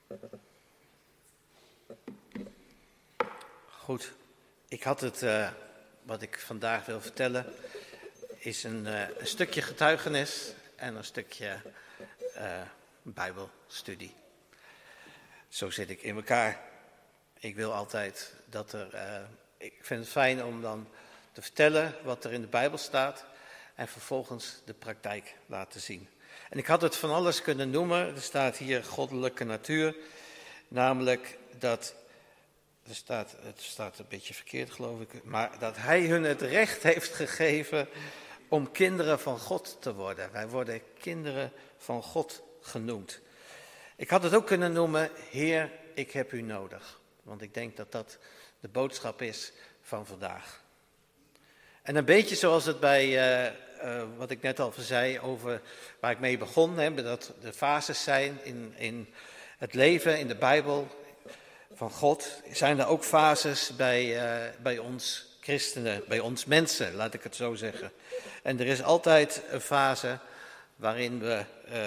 Goed, ik had het, wat ik vandaag wil vertellen, is een stukje getuigenis en een stukje Bijbelstudie. Zo zit ik in elkaar. Ik wil altijd dat ik vind het fijn om dan te vertellen wat er in de Bijbel staat en vervolgens de praktijk laten zien. En ik had het van alles kunnen noemen. Er staat hier goddelijke natuur, namelijk dat, het staat een beetje verkeerd geloof ik, maar dat hij hun het recht heeft gegeven om kinderen van God te worden. Wij worden kinderen van God genoemd. Ik had het ook kunnen noemen, Heer, ik heb u nodig. Want ik denk dat dat de boodschap is van vandaag. En een beetje zoals het bij wat ik net al zei over waar ik mee begon. Hè, dat de fases zijn in het leven, in de Bijbel van God. Zijn er ook fases bij ons christenen, bij ons mensen, laat ik het zo zeggen. En er is altijd een fase waarin we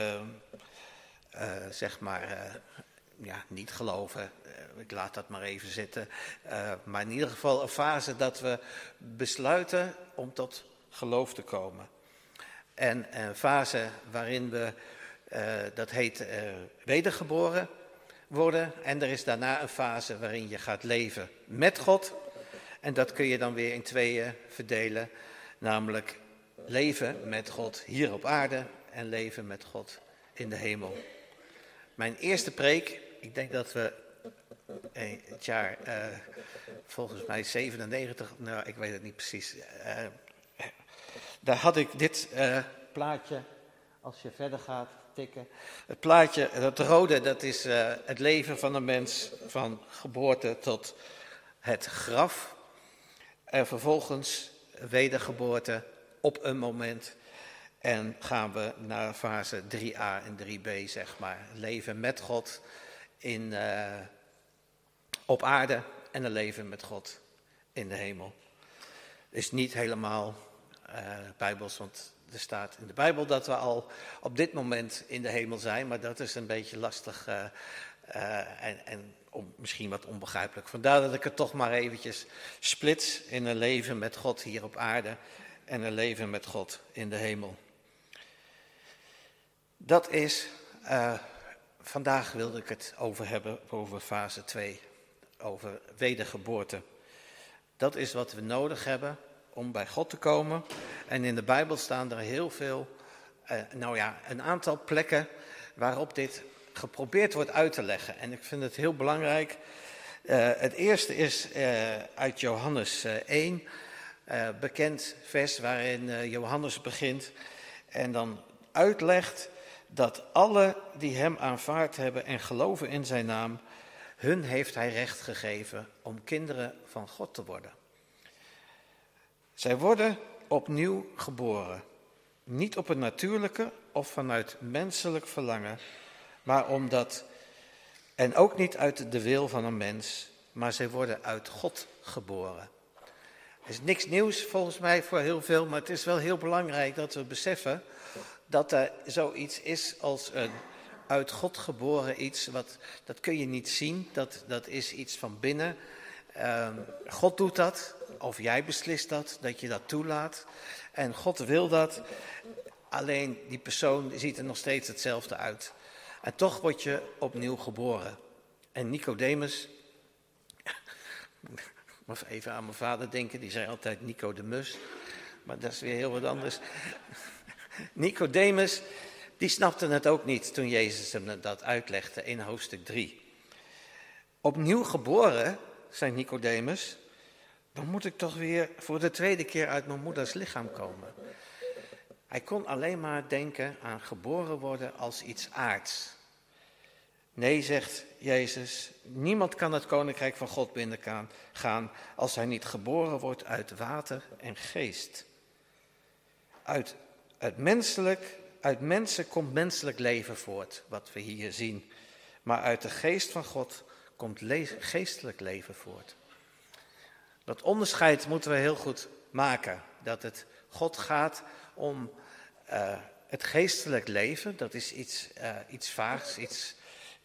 niet geloven, ik laat dat maar even zitten, maar in ieder geval een fase dat we besluiten om tot geloof te komen. En een fase waarin we, dat heet wedergeboren worden, en er is daarna een fase waarin je gaat leven met God, en dat kun je dan weer in tweeën verdelen, namelijk leven met God hier op aarde en leven met God in de hemel. Mijn eerste preek, ik denk dat we het jaar volgens mij 97, nou ik weet het niet precies, daar had ik dit plaatje, als je verder gaat tikken. Het plaatje, dat rode, dat is het leven van een mens van geboorte tot het graf. En vervolgens wedergeboorte op een moment. En gaan we naar fase 3a en 3b, zeg maar. Leven met God op aarde en een leven met God in de hemel. Is niet helemaal bijbels, want er staat in de Bijbel dat we al op dit moment in de hemel zijn. Maar dat is een beetje lastig en misschien wat onbegrijpelijk. Vandaar dat ik het toch maar eventjes splits in een leven met God hier op aarde en een leven met God in de hemel. Dat is, vandaag wilde ik het over hebben, over fase 2, over wedergeboorte. Dat is wat we nodig hebben om bij God te komen. En in de Bijbel staan er heel veel, een aantal plekken waarop dit geprobeerd wordt uit te leggen. En ik vind het heel belangrijk. Het eerste is uit Johannes 1, bekend vers waarin Johannes begint en dan uitlegt dat alle die hem aanvaard hebben en geloven in zijn naam, hun heeft hij recht gegeven om kinderen van God te worden. Zij worden opnieuw geboren, niet op een natuurlijke of vanuit menselijk verlangen, maar omdat, en ook niet uit de wil van een mens, maar zij worden uit God geboren. Het is niks nieuws volgens mij voor heel veel, maar het is wel heel belangrijk dat we beseffen dat er zoiets is als een uit God geboren iets, dat kun je niet zien, dat is iets van binnen. God doet dat, of jij beslist dat je dat toelaat. En God wil dat, alleen die persoon ziet er nog steeds hetzelfde uit. En toch word je opnieuw geboren. En Nicodemus, ik moet even aan mijn vader denken, die zei altijd Nicodemus, maar dat is weer heel wat anders. Nicodemus, die snapte het ook niet toen Jezus hem dat uitlegde in hoofdstuk 3. Opnieuw geboren, zei Nicodemus, dan moet ik toch weer voor de tweede keer uit mijn moeders lichaam komen. Hij kon alleen maar denken aan geboren worden als iets aards. Nee, zegt Jezus, niemand kan het koninkrijk van God binnengaan als hij niet geboren wordt uit water en geest. Uit mensen komt menselijk leven voort, wat we hier zien. Maar uit de geest van God komt geestelijk leven voort. Dat onderscheid moeten we heel goed maken. Dat het God gaat om het geestelijk leven. Dat is iets vaags,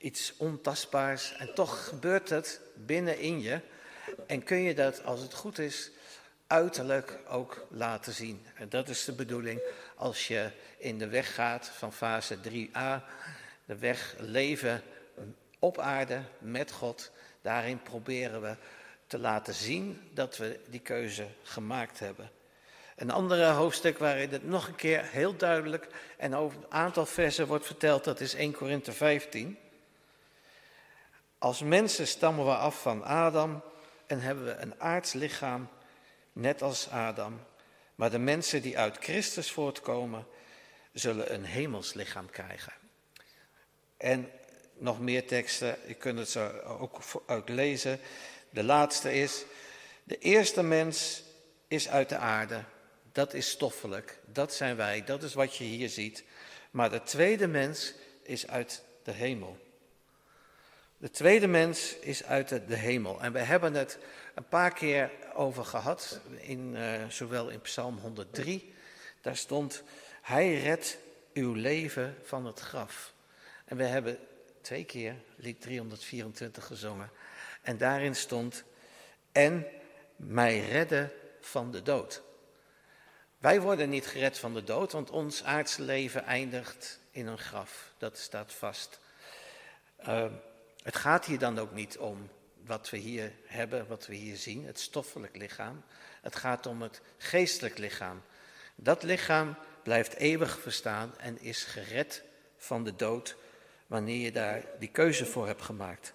iets ontastbaars en toch gebeurt het binnenin je. En kun je dat, als het goed is, uiterlijk ook laten zien. En dat is de bedoeling als je in de weg gaat van fase 3a, de weg leven op aarde met God. Daarin proberen we te laten zien dat we die keuze gemaakt hebben. Een andere hoofdstuk waarin het nog een keer heel duidelijk en over een aantal versen wordt verteld, dat is 1 Korinthe 15. Als mensen stammen we af van Adam en hebben we een aards lichaam, net als Adam. Maar de mensen die uit Christus voortkomen, zullen een hemels lichaam krijgen. En nog meer teksten, je kunt het zo ook lezen. De laatste is, de eerste mens is uit de aarde. Dat is stoffelijk, dat zijn wij, dat is wat je hier ziet. Maar de tweede mens is uit de hemel. De tweede mens is uit de hemel. En we hebben het een paar keer over gehad, zowel in Psalm 103. Daar stond, hij redt uw leven van het graf. En we hebben 2 keer lied 324 gezongen. En daarin stond, en mij redden van de dood. Wij worden niet gered van de dood, want ons aardse leven eindigt in een graf. Dat staat vast. Het gaat hier dan ook niet om wat we hier hebben, wat we hier zien, het stoffelijk lichaam. Het gaat om het geestelijk lichaam. Dat lichaam blijft eeuwig bestaan en is gered van de dood wanneer je daar die keuze voor hebt gemaakt.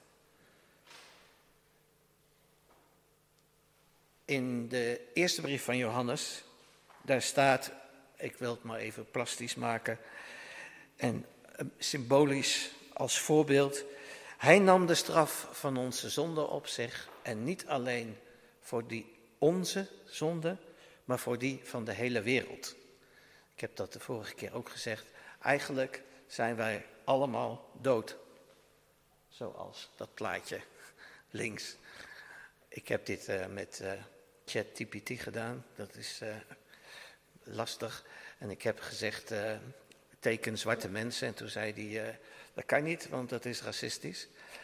In de eerste brief van Johannes, daar staat, ik wil het maar even plastisch maken en symbolisch als voorbeeld. Hij nam de straf van onze zonde op zich en niet alleen voor die onze zonde, maar voor die van de hele wereld. Ik heb dat de vorige keer ook gezegd. Eigenlijk zijn wij allemaal dood. Zoals dat plaatje links. Ik heb dit met ChatGPT gedaan. Dat is lastig. En ik heb gezegd, teken zwarte mensen. En toen zei hij, dat kan niet, want dat is racistisch.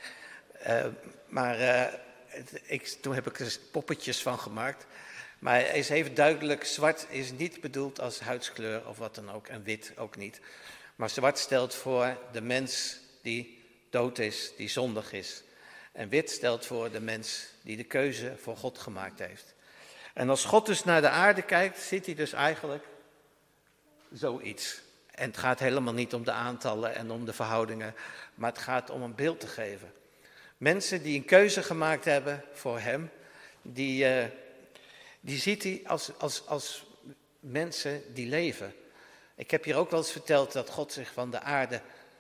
Toen heb ik er poppetjes van gemaakt. Maar hij is even duidelijk, zwart is niet bedoeld als huidskleur of wat dan ook. En wit ook niet. Maar zwart stelt voor de mens die dood is, die zondig is. En wit stelt voor de mens die de keuze voor God gemaakt heeft. En als God dus naar de aarde kijkt, ziet hij dus eigenlijk zoiets. En het gaat helemaal niet om de aantallen en om de verhoudingen, maar het gaat om een beeld te geven. Mensen die een keuze gemaakt hebben voor hem, die ziet hij als mensen die leven. Ik heb hier ook wel eens verteld dat God zich van de aarde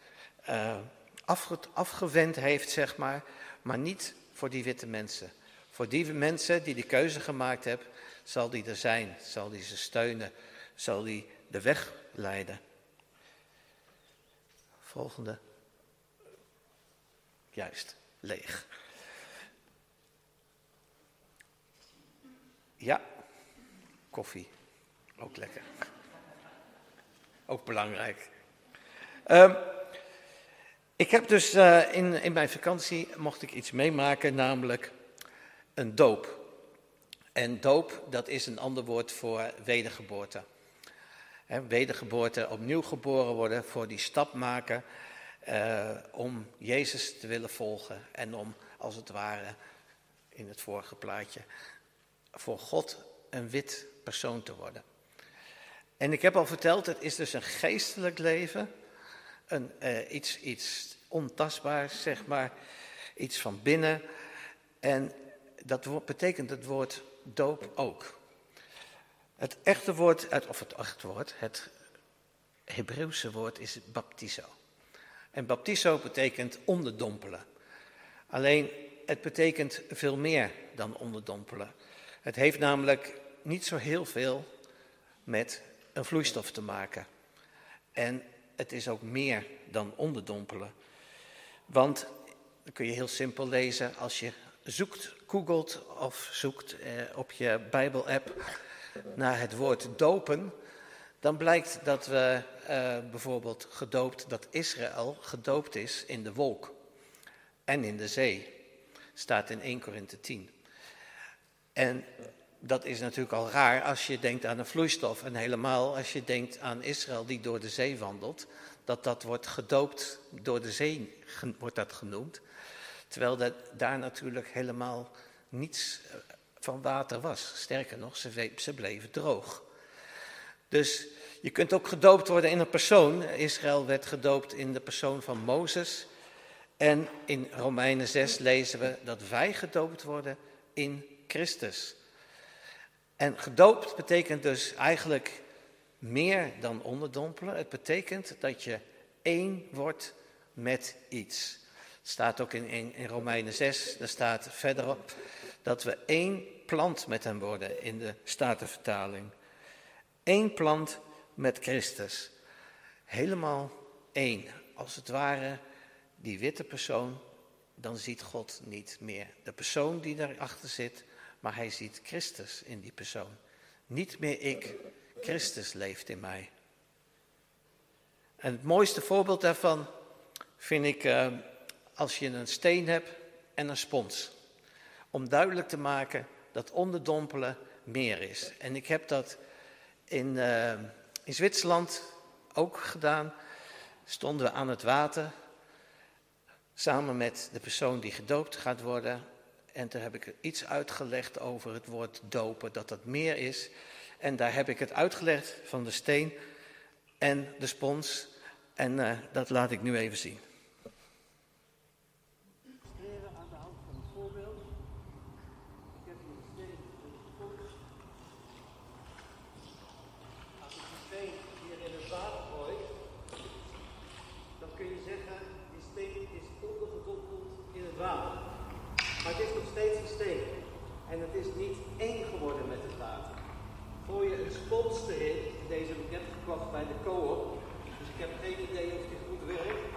afgewend heeft, zeg maar niet voor die witte mensen. Voor die mensen die de keuze gemaakt hebben, zal die er zijn, zal die ze steunen, zal die de weg leiden. Volgende. Juist, leeg. Ja, koffie. Ook lekker. Ook belangrijk. Ik heb dus in mijn vakantie mocht ik iets meemaken, namelijk een doop. En doop, dat is een ander woord voor wedergeboorte. Wedergeboorte, opnieuw geboren worden, voor die stap maken om Jezus te willen volgen. En om, als het ware, in het vorige plaatje, voor God een wit persoon te worden. En ik heb al verteld, het is dus een geestelijk leven, iets ontastbaars, zeg maar, iets van binnen. En dat betekent het woord doop ook. Het Hebreeuwse woord is baptizo. En baptizo betekent onderdompelen. Alleen, het betekent veel meer dan onderdompelen. Het heeft namelijk niet zo heel veel met een vloeistof te maken. En het is ook meer dan onderdompelen. Want, dat kun je heel simpel lezen, als je googelt of zoekt op je Bijbel-app naar het woord dopen, dan blijkt dat we bijvoorbeeld dat Israël gedoopt is in de wolk. en in de zee. Staat in 1 Korinthe 10. En dat is natuurlijk al raar als je denkt aan een vloeistof. En helemaal als je denkt aan Israël die door de zee wandelt. Dat wordt gedoopt door de zee, wordt dat genoemd. Terwijl daar natuurlijk helemaal niets van water was. Sterker nog, ze bleven droog. Dus je kunt ook gedoopt worden in een persoon. Israël werd gedoopt in de persoon van Mozes. En in Romeinen 6 lezen we dat wij gedoopt worden in Christus. En gedoopt betekent dus eigenlijk meer dan onderdompelen. Het betekent dat je één wordt met iets. Het staat ook in Romeinen 6, daar staat verderop dat we één plant met hem worden in de Statenvertaling. Eén plant met Christus. Helemaal één. Als het ware die witte persoon, dan ziet God niet meer de persoon die daarachter zit, maar hij ziet Christus in die persoon. Niet meer ik, Christus leeft in mij. En het mooiste voorbeeld daarvan vind ik als je een steen hebt en een spons. Om duidelijk te maken dat onderdompelen meer is. En ik heb dat in Zwitserland ook gedaan. Stonden we aan het water, samen met de persoon die gedoopt gaat worden. En toen heb ik iets uitgelegd over het woord dopen, dat dat meer is. En daar heb ik het uitgelegd van de steen en de spons. En dat laat ik nu even zien. Aan de hand van het voorbeeld. Ik heb hier een steen en een spons. Als ik die steen hier in het water gooi, dan kun je zeggen, die steen is ondergedompeld in het water. Maar het is nog steeds een steen. En het is niet één geworden met het water. Gooi je een spons erin, deze heb ik net gekocht bij de Coop. Dus ik heb geen idee of dit goed werkt.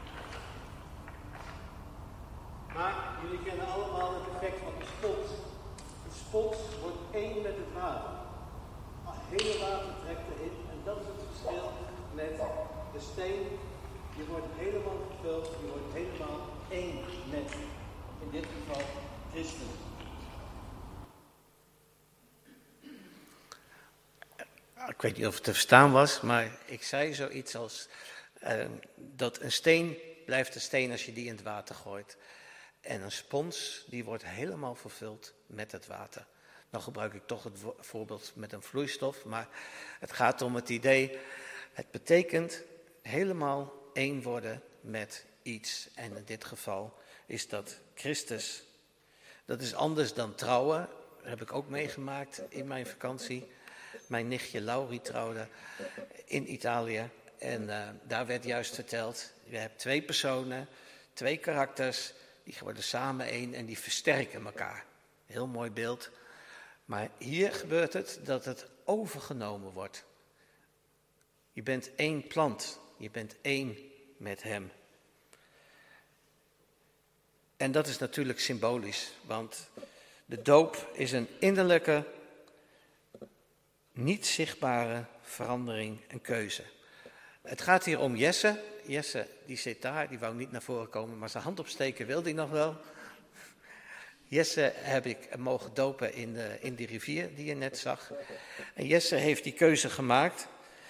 Maar jullie kennen allemaal het effect van de spons. De spons wordt één met het water. Het hele water trekt erin en dat is het verschil met de steen. Je wordt helemaal gevuld, je wordt helemaal één met, in dit geval, Christus. Ik weet niet of het te verstaan was, maar ik zei zoiets als dat een steen blijft een steen als je die in het water gooit. En een spons die wordt helemaal vervuld met het water. Dan gebruik ik toch het voorbeeld met een vloeistof, maar het gaat om het idee, het betekent helemaal één worden met iets. En in dit geval is dat Christus. Dat is anders dan trouwen, dat heb ik ook meegemaakt in mijn vakantie. Mijn nichtje Laurie trouwde in Italië en daar werd juist verteld, je hebt twee personen, twee karakters, die worden samen één en die versterken elkaar. Heel mooi beeld. Maar hier gebeurt het dat het overgenomen wordt. Je bent één plant, je bent één met hem. En dat is natuurlijk symbolisch, want de doop is een innerlijke, niet zichtbare verandering en keuze. Het gaat hier om Jesse. Jesse, die zit daar, die wou niet naar voren komen, maar zijn hand opsteken wilde hij nog wel. Jesse heb ik mogen dopen in die rivier die je net zag. En Jesse heeft die keuze gemaakt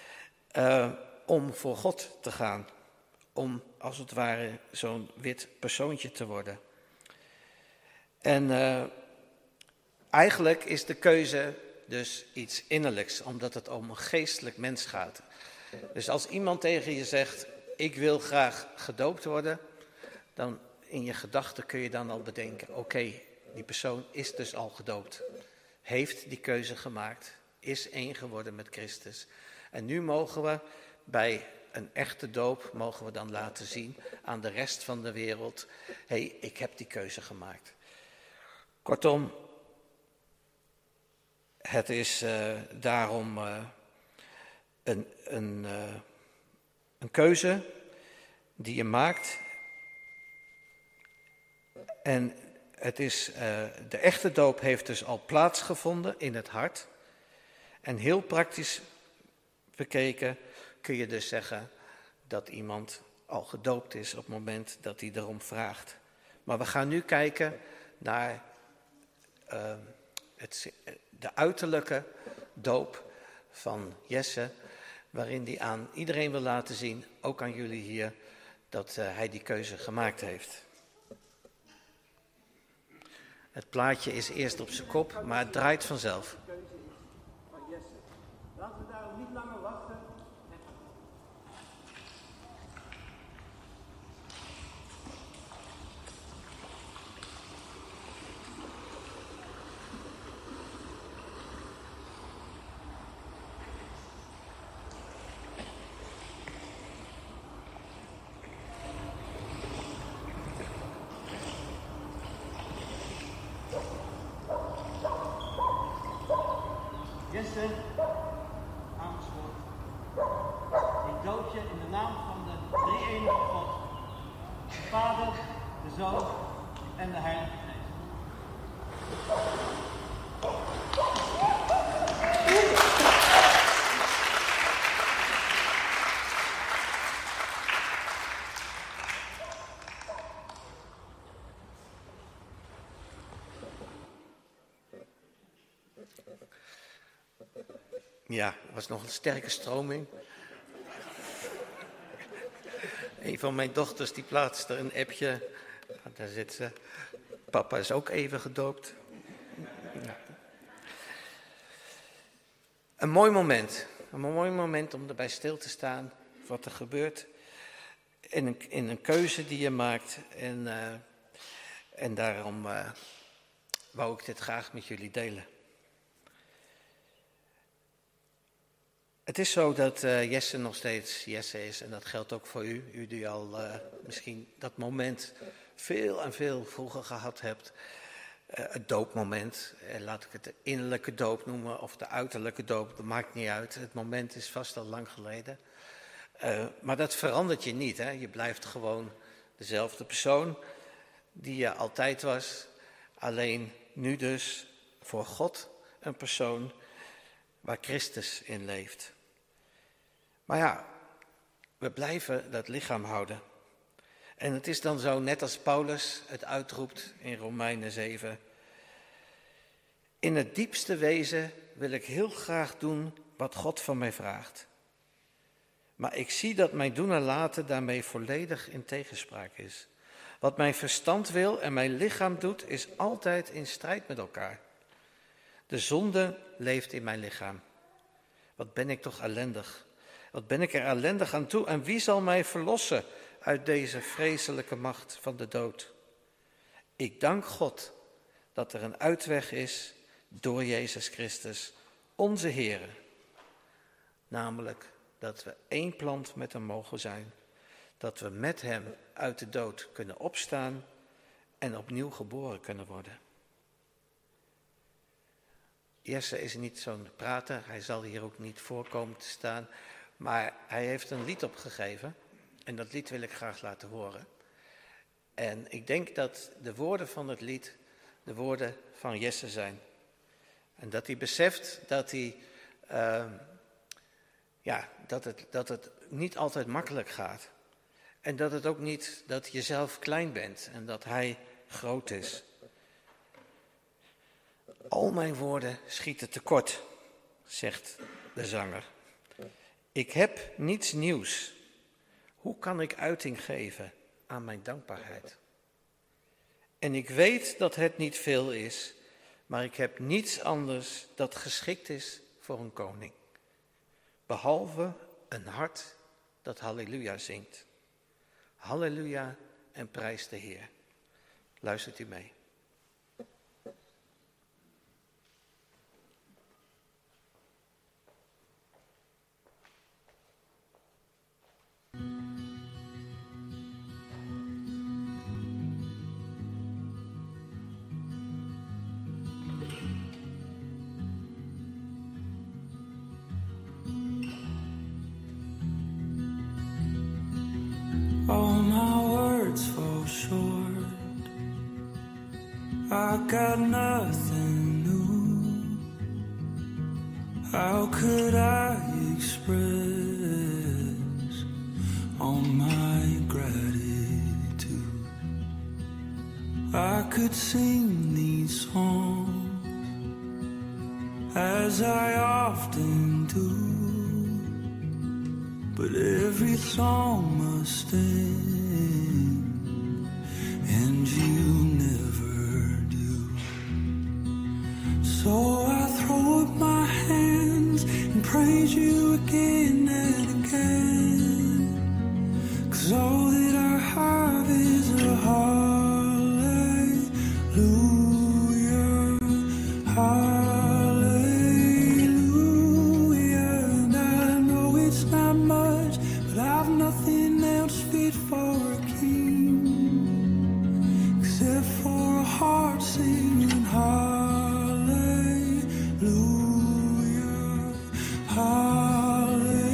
om voor God te gaan. Om als het ware zo'n wit persoontje te worden. En eigenlijk is de keuze dus iets innerlijks, omdat het om een geestelijk mens gaat. Dus als iemand tegen je zegt, ik wil graag gedoopt worden, dan in je gedachten kun je dan al bedenken, oké, die persoon is dus al gedoopt. Heeft die keuze gemaakt, is één geworden met Christus. En nu mogen we bij een echte doop, mogen we dan laten zien aan de rest van de wereld, hé, ik heb die keuze gemaakt. Kortom, het is daarom een keuze die je maakt. En het is, de echte doop heeft dus al plaatsgevonden in het hart. En heel praktisch bekeken kun je dus zeggen dat iemand al gedoopt is op het moment dat hij erom vraagt. Maar we gaan nu kijken naar de uiterlijke doop van Jesse, waarin hij aan iedereen wil laten zien, ook aan jullie hier, dat hij die keuze gemaakt heeft. Het plaatje is eerst op zijn kop, maar het draait vanzelf. Laten we daarom niet langer wachten. Jesse, Amersfoort, ik doop je in de naam van de drie-enige God, de Vader, de Zoon en de Heilige Geest. Ja, er was nog een sterke stroming. Een van mijn dochters die plaatste een appje. Daar zit ze. Papa is ook even gedoopt. Ja. Een mooi moment. Een mooi moment om erbij stil te staan. Wat er gebeurt in een keuze die je maakt. En daarom wou ik dit graag met jullie delen. Het is zo dat Jesse nog steeds Jesse is en dat geldt ook voor u. U die al misschien dat moment veel en veel vroeger gehad hebt. Het doopmoment, laat ik het de innerlijke doop noemen of de uiterlijke doop, dat maakt niet uit. Het moment is vast al lang geleden. Maar dat verandert je niet, hè? Je blijft gewoon dezelfde persoon die je altijd was. Alleen nu dus voor God een persoon waar Christus in leeft. Maar ja, we blijven dat lichaam houden. En het is dan zo, net als Paulus het uitroept in Romeinen 7. In het diepste wezen wil ik heel graag doen wat God van mij vraagt. Maar ik zie dat mijn doen en laten daarmee volledig in tegenspraak is. Wat mijn verstand wil en mijn lichaam doet, is altijd in strijd met elkaar. De zonde leeft in mijn lichaam. Wat ben ik toch ellendig. Wat ben ik er ellendig aan toe en wie zal mij verlossen uit deze vreselijke macht van de dood? Ik dank God dat er een uitweg is door Jezus Christus, onze Heere. Namelijk dat we één plant met hem mogen zijn. Dat we met hem uit de dood kunnen opstaan en opnieuw geboren kunnen worden. Jesse is niet zo'n prater, hij zal hier ook niet voorkomen te staan. Maar hij heeft een lied opgegeven en dat lied wil ik graag laten horen. En ik denk dat de woorden van het lied de woorden van Jesse zijn. En dat hij beseft dat hij, dat het niet altijd makkelijk gaat. En dat het ook niet dat je zelf klein bent en dat hij groot is. Al mijn woorden schieten tekort, zegt de zanger. Ik heb niets nieuws. Hoe kan ik uiting geven aan mijn dankbaarheid? En ik weet dat het niet veel is, maar ik heb niets anders dat geschikt is voor een koning. Behalve een hart dat halleluja zingt. Halleluja en prijs de Heer. Luistert u mee. All my words fall short. I got nothing new. How could I express all my gratitude? I could sing these songs as I often do, but every song must end, and you never do. So I throw up my hands and praise you again and again, 'cause all that I have is a hallelujah, hallelujah. And I know it's not much, but I've nothing else fit for a king except for a heart singing hallelujah, hallelujah.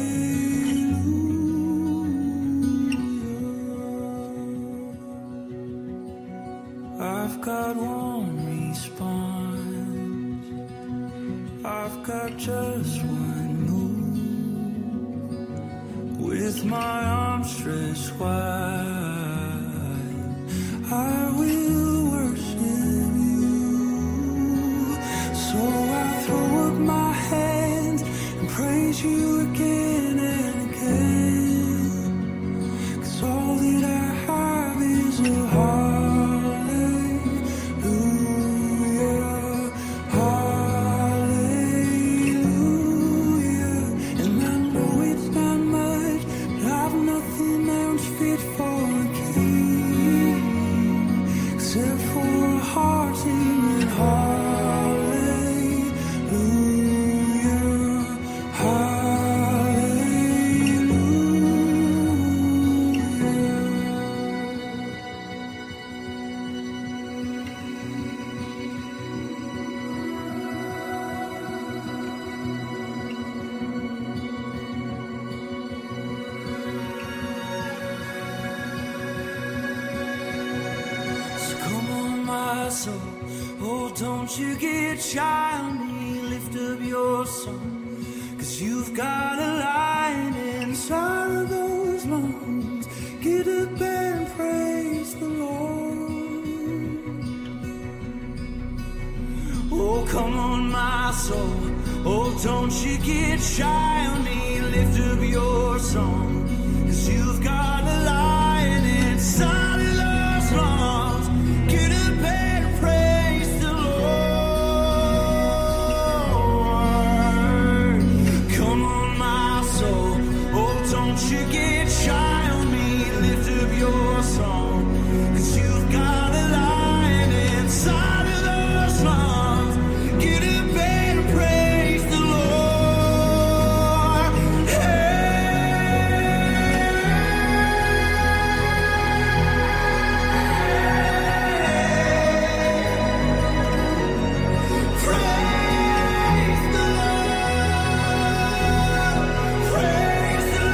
I've got one response, I've got just one move. With my arms stretched wide, I will worship you. So I throw up my hands and praise you again and again, 'cause all that I have is a heart. Don't you get shy on me, lift up your song, 'cause you've got a lion inside of those lungs. Get up and praise the Lord. Oh, come on, my soul. Oh, don't you get shy on me, lift up your song, 'cause you've got a lion inside of those lungs. Get up and praise the Lord. Come on, my soul. Oh, don't you get shy on me, lift up your song, 'cause you've got a lion inside of those lungs. Get up and praise the Lord. Praise the Lord. Praise the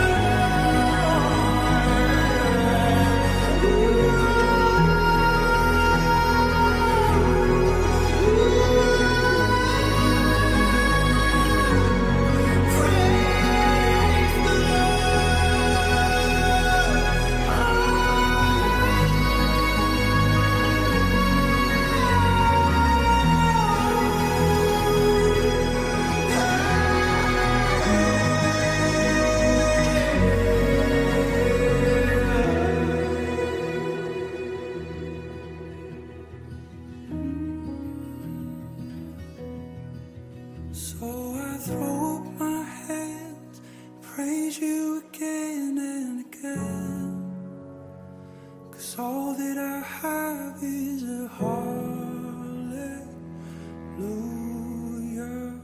So I throw up my hands, praise you again and again, 'cause all that I have is a hallelujah,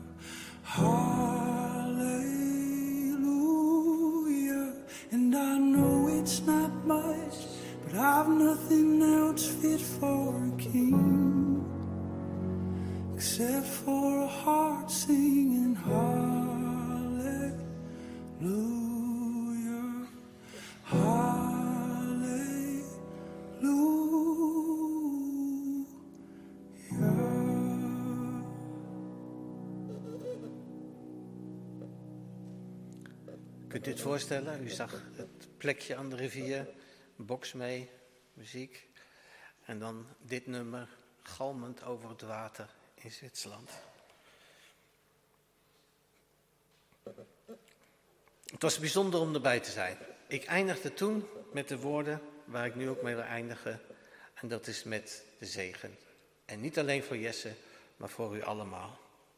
hallelujah. And I know it's not much, but I've nothing else fit for a king except for a heart singing hallelujah, hallelujah. Kunt u het voorstellen? U zag het plekje aan de rivier, een box mee, muziek. En dan dit nummer, galmend over het water in Zwitserland. Het was bijzonder om erbij te zijn. Ik eindigde toen met de woorden waar ik nu ook mee wil eindigen. En dat is met de zegen. En niet alleen voor Jesse, maar voor u allemaal.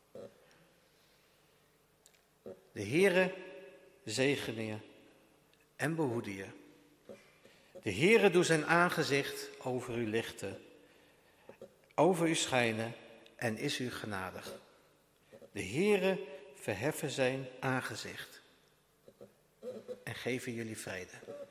De Heere zegene je en behoede je. De Heere doet zijn aangezicht over u lichten, over u schijnen en is u genadig. De Heere verheffen zijn aangezicht en geven jullie vrede.